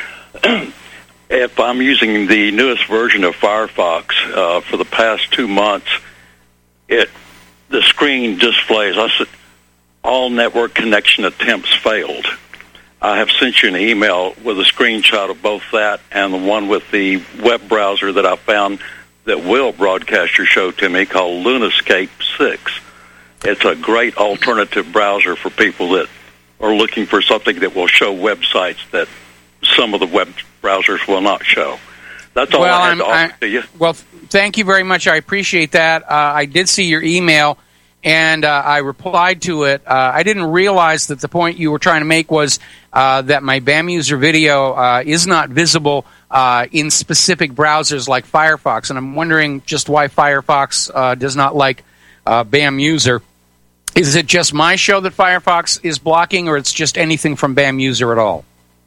If I'm using the newest version of Firefox uh, for the past two months, it the screen displays, I said, all network connection attempts failed. I have sent you an email with a screenshot of both that and the one with the web browser that I found that will broadcast your show to me called Lunascape six. It's a great alternative browser for people that are looking for something that will show websites that some of the web browsers will not show. That's all well, I had I'm, to offer I, to you. Well, thank you very much. I appreciate that. Uh, I did see your email, and uh, I replied to it. Uh, I didn't realize that the point you were trying to make was uh, that my BAMuser video uh, is not visible uh, in specific browsers like Firefox, and I'm wondering just why Firefox uh, does not like uh, BAMuser. Is it just my show that Firefox is blocking, or it's just anything from BAMuser at all?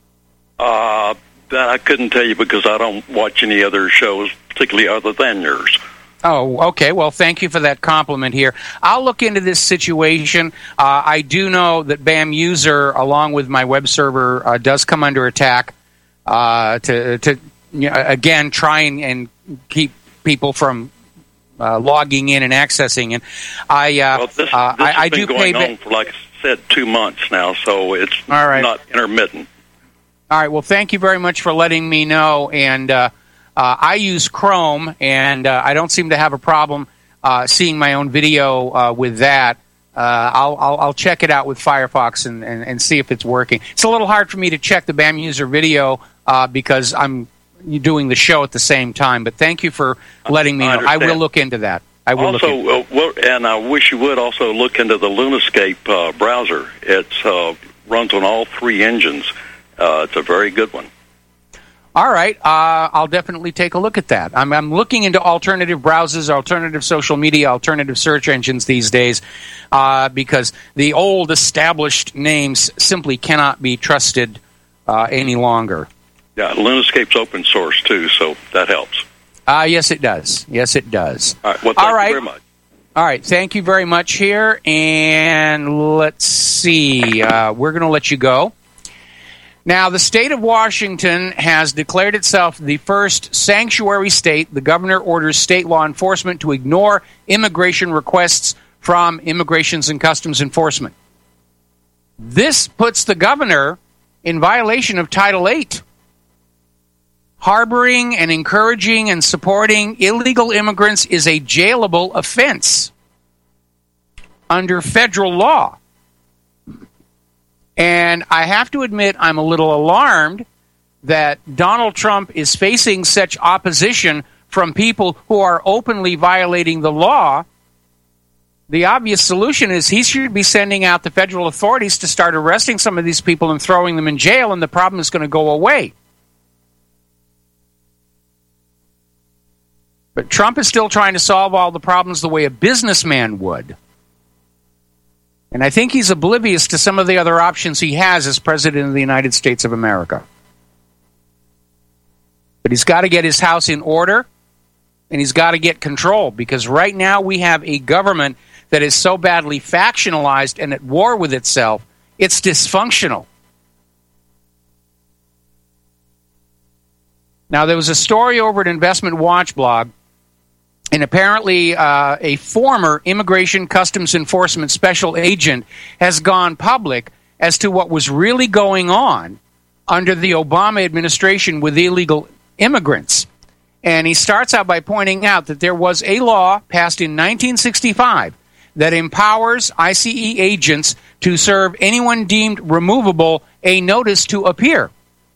Uh, that I couldn't tell you because I don't watch any other shows, particularly other than yours. Oh, okay. Well, thank you for that compliment here. I'll look into this situation. Uh, I do know that BAMuser, along with my web server, uh, does come under attack uh, to, to you know, again, try and, and keep people from uh, logging in and accessing. And I, uh, well, this, this uh, has I, I been do going pay on for, like I said, two months now, so it's All right. not intermittent. All right. Well, thank you very much for letting me know. And uh, uh, I use Chrome, and uh, I don't seem to have a problem uh, seeing my own video uh, with that. Uh, I'll, I'll, I'll check it out with Firefox and, and, and see if it's working. It's a little hard for me to check the BAMuser video uh, because I'm doing the show at the same time. But thank you for letting me I know. I understand. will look into that. I will also, look into uh, well, and I wish you would also look into the Lunascape uh, browser. It uh, runs on all three engines. Uh, it's a very good one. All right. Uh, I'll definitely take a look at that. I'm, I'm looking into alternative browsers, alternative social media, alternative search engines these days uh, because the old established names simply cannot be trusted uh, any longer. Yeah, Lunascape's open source, too, so that helps. Uh, yes, it does. Yes, it does. All right. Well, thank All right. you very much. All right. Thank you very much here. And let's see. Uh, we're going to let you go. Now, the state of Washington has declared itself the first sanctuary state. The governor orders state law enforcement to ignore immigration requests from Immigrations and Customs Enforcement. This puts the governor in violation of Title eight. Harboring and encouraging and supporting illegal immigrants is a jailable offense under federal law. And I have to admit, I'm a little alarmed that Donald Trump is facing such opposition from people who are openly violating the law. The obvious solution is he should be sending out the federal authorities to start arresting some of these people and throwing them in jail, and the problem is going to go away. But Trump is still trying to solve all the problems the way a businessman would. And I think he's oblivious to some of the other options he has as President of the United States of America. But he's got to get his house in order, and he's got to get control, because right now we have a government that is so badly factionalized and at war with itself, it's dysfunctional. Now, there was a story over at Investment Watch blog, and apparently uh, a former Immigration Customs Enforcement special agent has gone public as to what was really going on under the Obama administration with illegal immigrants. And he starts out by pointing out that there was a law passed in nineteen sixty-five that empowers I C E agents to serve anyone deemed removable a notice to appear.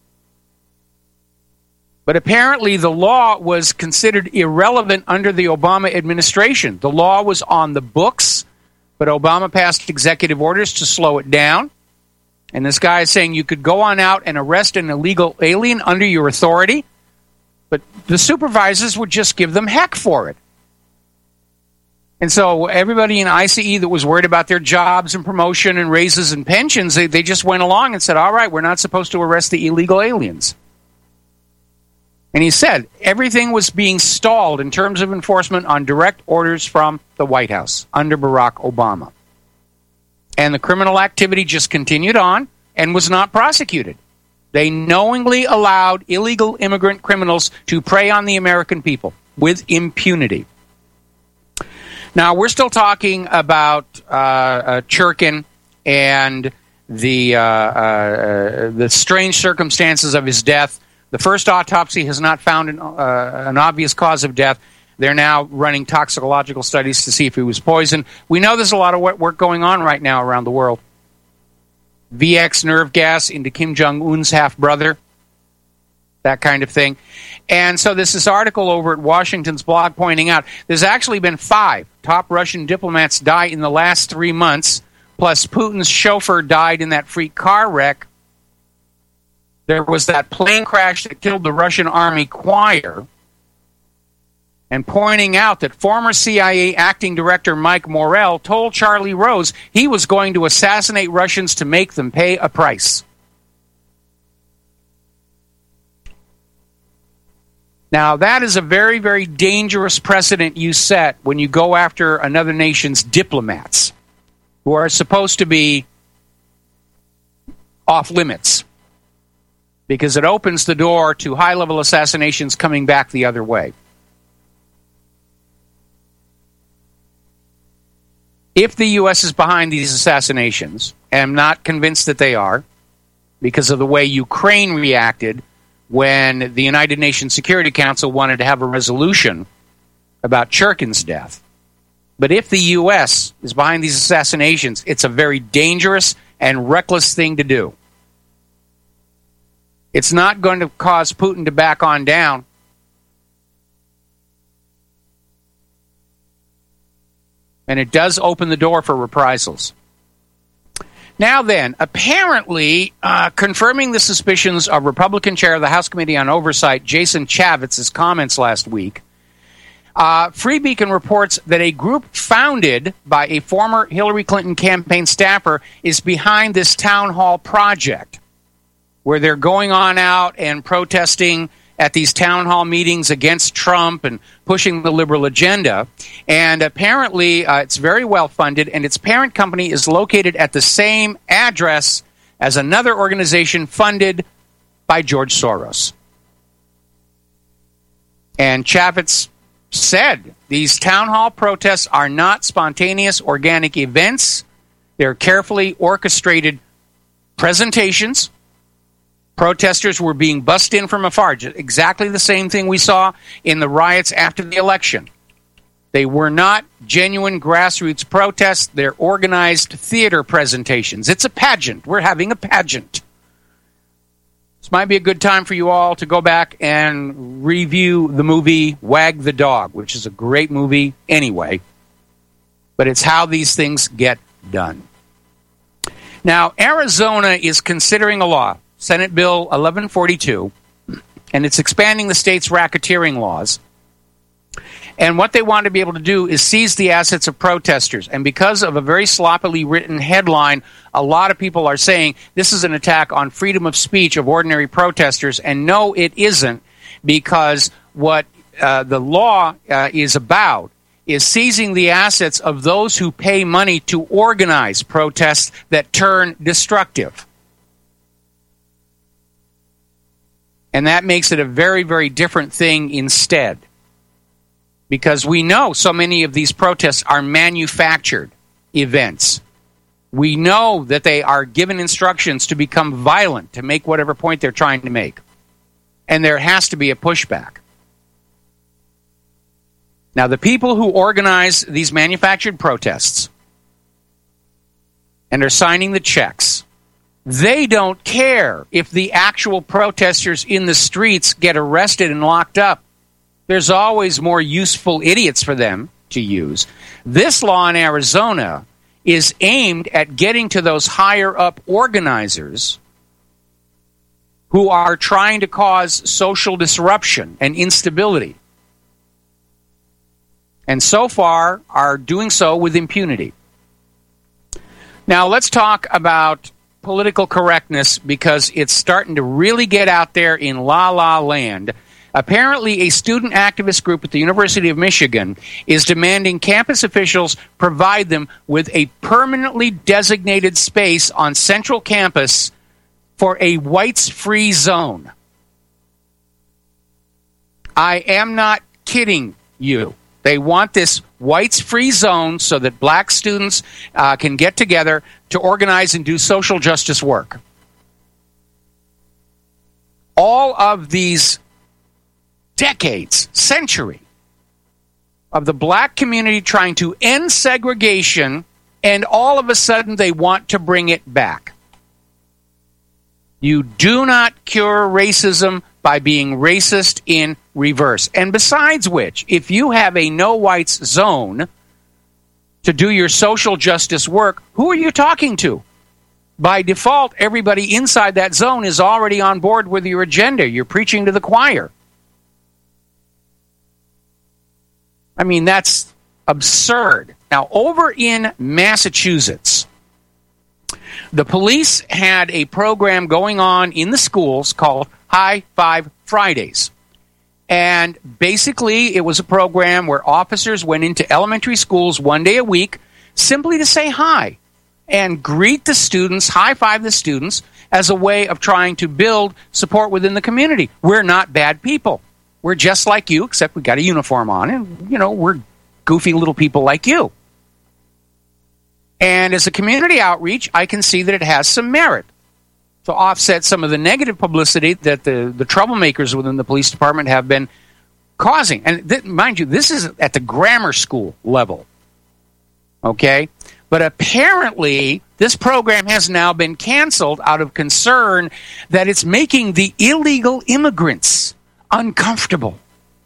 But apparently the law was considered irrelevant under the Obama administration. The law was on the books, but Obama passed executive orders to slow it down. And this guy is saying you could go on out and arrest an illegal alien under your authority, but the supervisors would just give them heck for it. And so everybody in I C E that was worried about their jobs and promotion and raises and pensions, they, they just went along and said, all right, we're not supposed to arrest the illegal aliens. And he said everything was being stalled in terms of enforcement on direct orders from the White House under Barack Obama. And the criminal activity just continued on and was not prosecuted. They knowingly allowed illegal immigrant criminals to prey on the American people with impunity. Now, we're still talking about uh, uh, Churkin and the uh, uh, the strange circumstances of his death. The first autopsy has not found an, uh, an obvious cause of death. They're now running toxicological studies to see if he was poisoned. We know there's a lot of work going on right now around the world. V X nerve gas into Kim Jong-un's half-brother, that kind of thing. And so there's this article over at Washington's blog pointing out there's actually been five top Russian diplomats die in the last three months, plus Putin's chauffeur died in that freak car wreck. There was that plane crash that killed the Russian army choir, and pointing out that former C I A acting director Mike Morell told Charlie Rose he was going to assassinate Russians to make them pay a price. Now, that is a very, very dangerous precedent you set when you go after another nation's diplomats, who are supposed to be off limits, because it opens the door to high-level assassinations coming back the other way. If the U S is behind these assassinations, and I'm not convinced that they are, because of the way Ukraine reacted when the United Nations Security Council wanted to have a resolution about Churkin's death. But if the U S is behind these assassinations, it's a very dangerous and reckless thing to do. It's not going to cause Putin to back on down. And it does open the door for reprisals. Now then, apparently, uh, confirming the suspicions of Republican chair of the House Committee on Oversight, Jason Chavitz's comments last week, uh, Free Beacon reports that a group founded by a former Hillary Clinton campaign staffer is behind this town hall project, where they're going on out and protesting at these town hall meetings against Trump and pushing the liberal agenda. And apparently uh, it's very well funded, and its parent company is located at the same address as another organization funded by George Soros. And Chavitz said these town hall protests are not spontaneous organic events. They're carefully orchestrated presentations. Protesters were being bussed in from afar, exactly the same thing we saw in the riots after the election. They were not genuine grassroots protests. They're organized theater presentations. It's a pageant. We're having a pageant. This might be a good time for you all to go back and review the movie Wag the Dog, which is a great movie anyway. But it's how these things get done. Now, Arizona is considering a law, Senate Bill eleven forty-two, and it's expanding the state's racketeering laws. And what they want to be able to do is seize the assets of protesters. And because of a very sloppily written headline, a lot of people are saying this is an attack on freedom of speech of ordinary protesters. And no, it isn't, because what uh, the law uh, is about is seizing the assets of those who pay money to organize protests that turn destructive. And that makes it a very, very different thing instead. Because we know so many of these protests are manufactured events. We know that they are given instructions to become violent, to make whatever point they're trying to make. And there has to be a pushback. Now, the people who organize these manufactured protests and are signing the checks, they don't care if the actual protesters in the streets get arrested and locked up. There's always more useful idiots for them to use. This law in Arizona is aimed at getting to those higher-up organizers who are trying to cause social disruption and instability. And so far are doing so with impunity. Now let's talk about political correctness, because it's starting to really get out there in la-la land. Apparently, a student activist group at the University of Michigan is demanding campus officials provide them with a permanently designated space on central campus for a whites-free zone. I am not kidding you. They want this whites-free zone so that black students uh, can get together to organize and do social justice work. All of these decades, century, of the black community trying to end segregation, and all of a sudden they want to bring it back. You do not cure racism by being racist in reverse. And besides which, if you have a no-whites zone to do your social justice work, who are you talking to? By default, everybody inside that zone is already on board with your agenda. You're preaching to the choir. I mean, that's absurd. Now, over in Massachusetts, the police had a program going on in the schools called High Five Fridays. And basically, it was a program where officers went into elementary schools one day a week simply to say hi and greet the students, high-five the students, as a way of trying to build support within the community. We're not bad people. We're just like you, except we got a uniform on, and, you know, we're goofy little people like you. And as a community outreach, I can see that it has some merit to offset some of the negative publicity that the, the troublemakers within the police department have been causing. And th- mind you, this is at the grammar school level. Okay? But apparently, this program has now been canceled out of concern that it's making the illegal immigrants uncomfortable.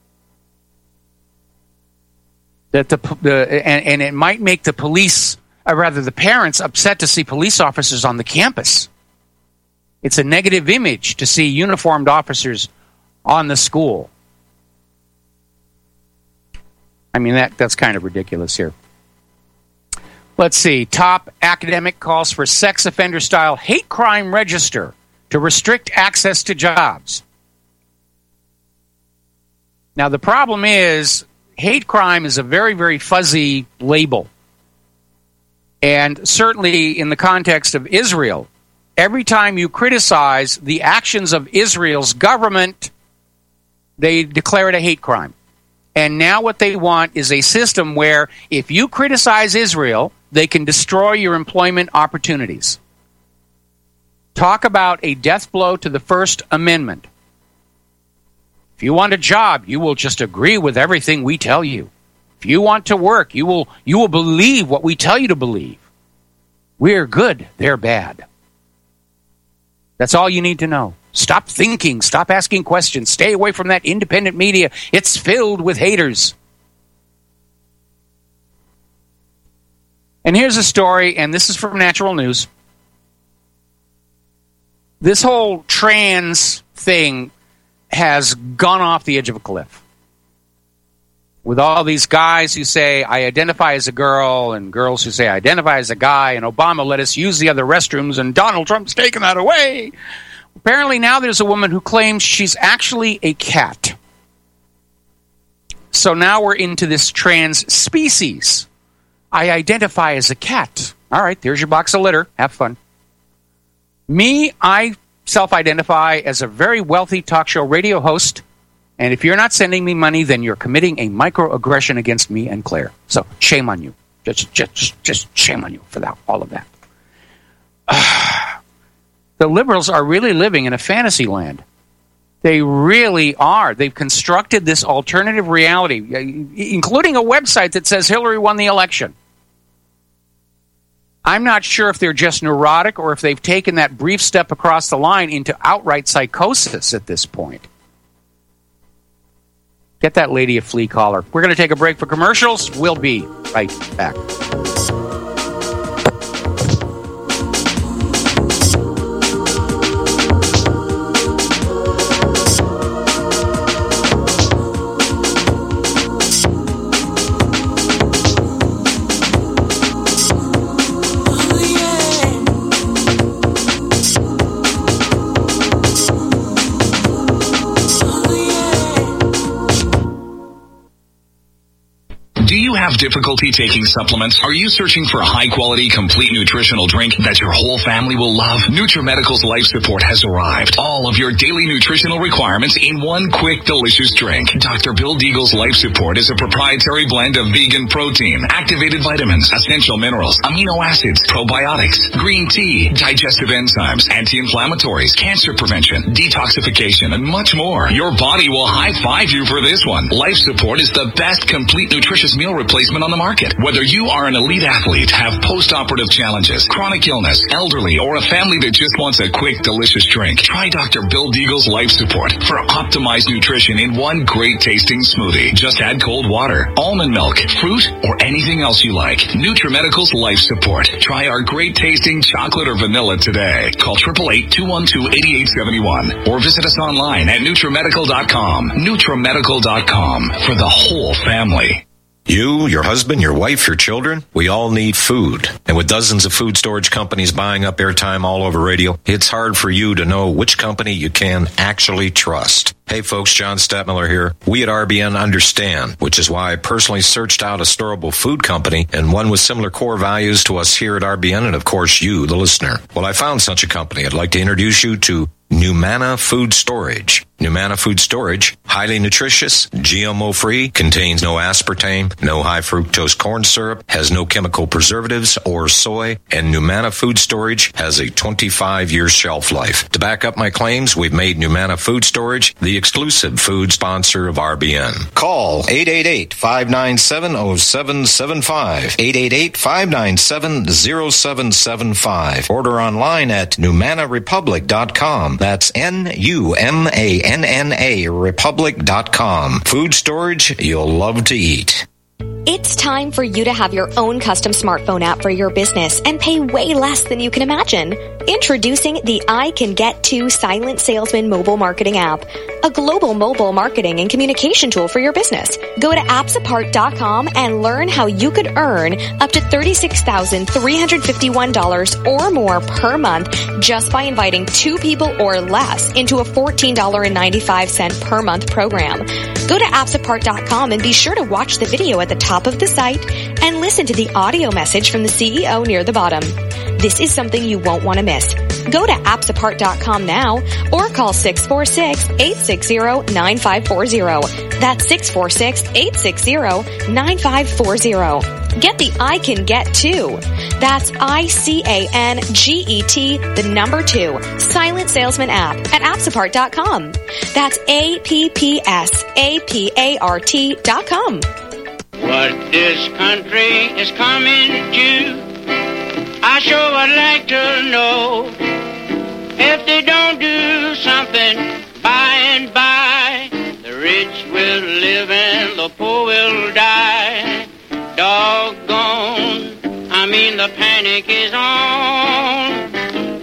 That the, the and, and it might make the police, or rather the parents, upset to see police officers on the campus. It's a negative image to see uniformed officers on the school. I mean, that that's kind of ridiculous here. Let's see. Top academic calls for sex offender-style hate crime register to restrict access to jobs. Now, the problem is, hate crime is a very, very fuzzy label. And certainly in the context of Israel, every time you criticize the actions of Israel's government, they declare it a hate crime. And now what they want is a system where if you criticize Israel, they can destroy your employment opportunities. Talk about a death blow to the First Amendment. If you want a job, you will just agree with everything we tell you. If you want to work, you will you will believe what we tell you to believe. We're good, they're bad. That's all you need to know. Stop thinking, stop asking questions, stay away from that independent media. It's filled with haters. And here's a story, and this is from Natural News. This whole trans thing has gone off the edge of a cliff. With all these guys who say, I identify as a girl, and girls who say, I identify as a guy, and Obama let us use the other restrooms, and Donald Trump's taken that away. Apparently now there's a woman who claims she's actually a cat. So now we're into this trans species. I identify as a cat. All right, there's your box of litter. Have fun. Me, I self-identify as a very wealthy talk show radio host, and if you're not sending me money, then you're committing a microaggression against me and Claire. So shame on you. Just, just, just shame on you for that, all of that. Uh, the liberals are really living in a fantasy land. They really are. They've constructed this alternative reality, including a website that says Hillary won the election. I'm not sure if they're just neurotic or if they've taken that brief step across the line into outright psychosis at this point. Get that lady a flea collar. We're going to take a break for commercials. We'll be right back. Do you have difficulty taking supplements? Are you searching for a high-quality, complete nutritional drink that your whole family will love? NutriMedical's Life Support has arrived. All of your daily nutritional requirements in one quick, delicious drink. Doctor Bill Deagle's Life Support is a proprietary blend of vegan protein, activated vitamins, essential minerals, amino acids, probiotics, green tea, digestive enzymes, anti-inflammatories, cancer prevention, detoxification, and much more. Your body will high-five you for this one. Life Support is the best complete nutritious meal replacement on the market. Whether you are an elite athlete, have post-operative challenges, chronic illness, elderly, or a family that just wants a quick, delicious drink, try Doctor Bill Deagle's Life Support for optimized nutrition in one great tasting smoothie. Just add cold water, almond milk, fruit, or anything else you like. NutriMedical's Life Support. Try our great tasting chocolate or vanilla today. Call eight eight eight, two one two, eight eight seven one or visit us online at NutriMedical dot com. NutriMedical dot com for the whole family. You, your husband, your wife, your children, we all need food. And with dozens of food storage companies buying up airtime all over radio, it's hard for you to know which company you can actually trust. Hey folks, John Stadtmiller here. We at R B N understand, which is why I personally searched out a storable food company and one with similar core values to us here at R B N and of course you, the listener. Well, I found such a company. I'd like to introduce you to Numana Food Storage. Numana Food Storage, highly nutritious, G M O-free, contains no aspartame, no high fructose corn syrup, has no chemical preservatives or soy, and Numana Food Storage has a twenty-five year shelf life. To back up my claims, we've made Numana Food Storage the exclusive food sponsor of R B N. Call eight eight eight, five nine seven, zero seven seven five, eight eight eight, five nine seven, zero seven seven five. Order online at Numana Republic dot com. That's N U M A N N A Republic dot com. Food storage you'll love to eat. It's time for you to have your own custom smartphone app for your business and pay way less than you can imagine. Introducing the I Can Get To Silent Salesman mobile marketing app, a global mobile marketing and communication tool for your business. Go to apps apart dot com and learn how you could earn up to thirty-six thousand three hundred fifty-one dollars or more per month just by inviting two people or less into a fourteen dollars and ninety-five cents per month program. Go to apps apart dot com and be sure to watch the video at the top of the site and listen to the audio message from the C E O near the bottom. This is something you won't want to miss. Go to apps apart dot com now or call six four six, eight six zero, nine five four zero. That's six four six, eight six zero, nine five four zero. Get the I Can Get To. That's I C A N G E T, the number two, Silent Salesman app at apps apart dot com. That's A P P S A P A R T dot com. What this country is coming to, I sure would like to know. If they don't do something by and by, the rich will live and the poor will die. Doggone, I mean the panic is on.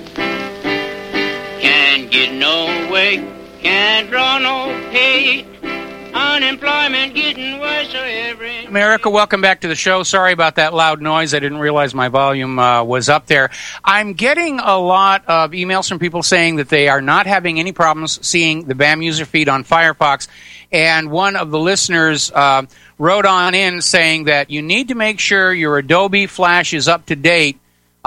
Can't get no way, can't draw no pay. Unemployment getting worse every... America, welcome back to the show. Sorry about that loud noise. I didn't realize my volume uh, was up there. I'm getting a lot of emails from people saying that they are not having any problems seeing the B A M user feed on Firefox. And one of the listeners uh, wrote on in saying that you need to make sure your Adobe Flash is up to date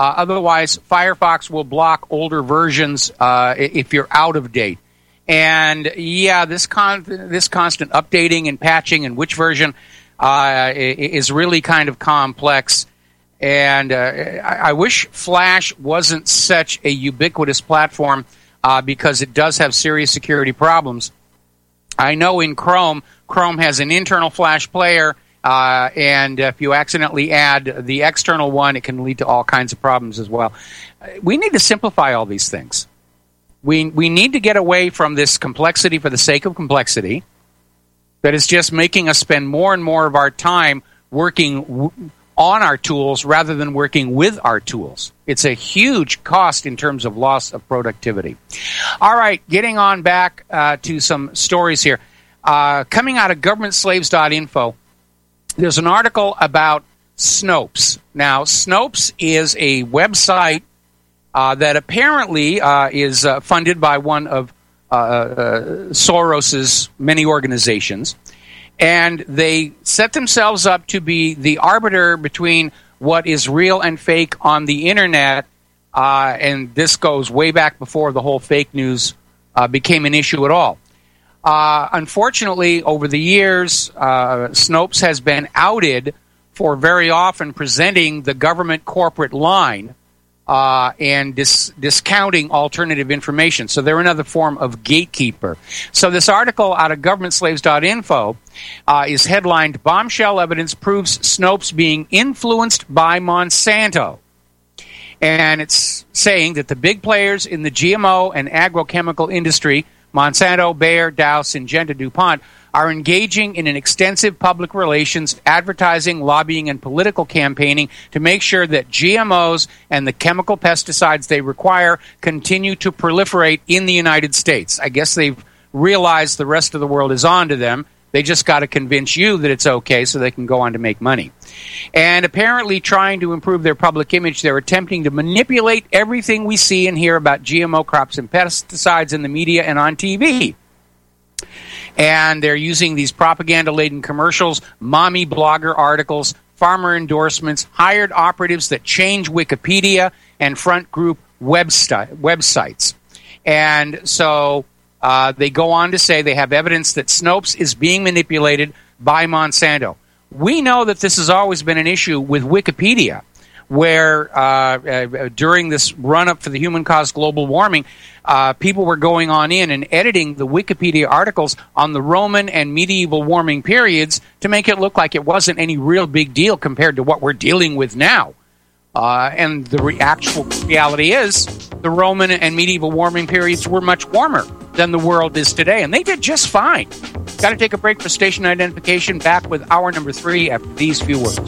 Uh, otherwise, Firefox will block older versions uh, if you're out of date. And yeah, this con- this constant updating and patching and which version uh, is really kind of complex. And uh, I-, I wish Flash wasn't such a ubiquitous platform uh, because it does have serious security problems. I know in Chrome, Chrome has an internal Flash player. Uh, and if you accidentally add the external one, it can lead to all kinds of problems as well. We need to simplify all these things. We we need to get away from this complexity for the sake of complexity that is just making us spend more and more of our time working w- on our tools rather than working with our tools. It's a huge cost in terms of loss of productivity. All right, getting on back uh, to some stories here. Uh, coming out of government slaves dot info, there's an article about Snopes. Now, Snopes is a website uh, that apparently uh, is uh, funded by one of uh, uh, Soros's many organizations. And they set themselves up to be the arbiter between what is real and fake on the Internet. Uh, and this goes way back before the whole fake news uh, became an issue at all. Uh, unfortunately, over the years, uh, Snopes has been outed for very often presenting the government corporate line uh, and dis- discounting alternative information. So they're another form of gatekeeper. So this article out of government slaves dot info uh, is headlined, "Bombshell Evidence Proves Snopes Being Influenced by Monsanto." And it's saying that the big players in the G M O and agrochemical industry, Monsanto, Bayer, Dow, Syngenta, DuPont, are engaging in an extensive public relations, advertising, lobbying, and political campaigning to make sure that G M Os and the chemical pesticides they require continue to proliferate in the United States. I guess they've realized the rest of the world is on to them. They just got to convince you that it's okay so they can go on to make money. And apparently trying to improve their public image, they're attempting to manipulate everything we see and hear about G M O crops and pesticides in the media and on T V. And they're using these propaganda-laden commercials, mommy blogger articles, farmer endorsements, hired operatives that change Wikipedia and front group websti- websites. And so Uh, they go on to say they have evidence that Snopes is being manipulated by Monsanto. We know that this has always been an issue with Wikipedia, where uh, uh, during this run-up for the human-caused global warming, uh, people were going on in and editing the Wikipedia articles on the Roman and medieval warming periods to make it look like it wasn't any real big deal compared to what we're dealing with now. Uh, and the re- actual reality is the Roman and medieval warming periods were much warmer than the world is today, and they did just fine. Got to take a break for station identification. Back with hour number three after these few words.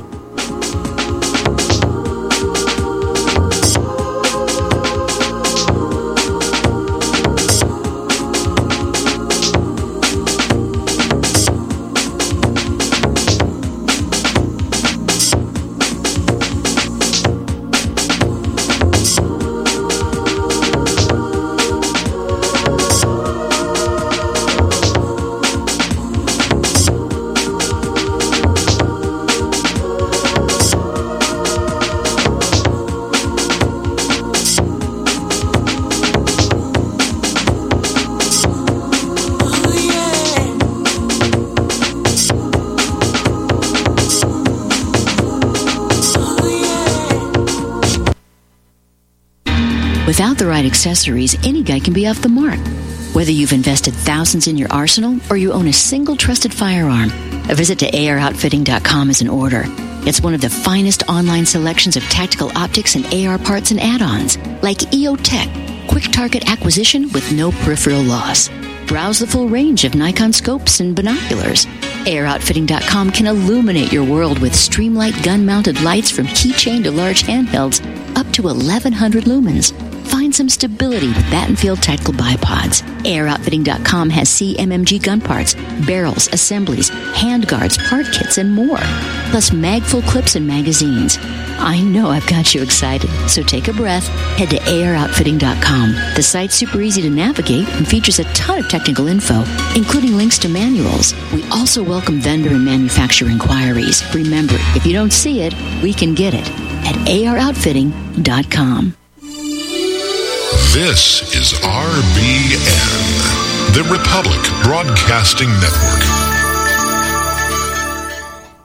Without the right accessories, any guy can be off the mark. Whether you've invested thousands in your arsenal or you own a single trusted firearm, a visit to A R outfitting dot com is in order. It's one of the finest online selections of tactical optics and A R parts and add-ons, like E O Tech, quick target acquisition with no peripheral loss. Browse the full range of Nikon scopes and binoculars. A R outfitting dot com can illuminate your world with Streamlight gun-mounted lights from keychain to large handhelds up to eleven hundred lumens. Find and some stability with Battenfield Tactical Bipods. Air Outfitting dot com has C M M G gun parts, barrels, assemblies, handguards, part kits, and more. Plus mag-full clips and magazines. I know I've got you excited, so take a breath. Head to A R Outfitting dot com. The site's super easy to navigate and features a ton of technical info, including links to manuals. We also welcome vendor and manufacturer inquiries. Remember, if you don't see it, we can get it at A R Outfitting dot com. This is R B N, the Republic Broadcasting Network.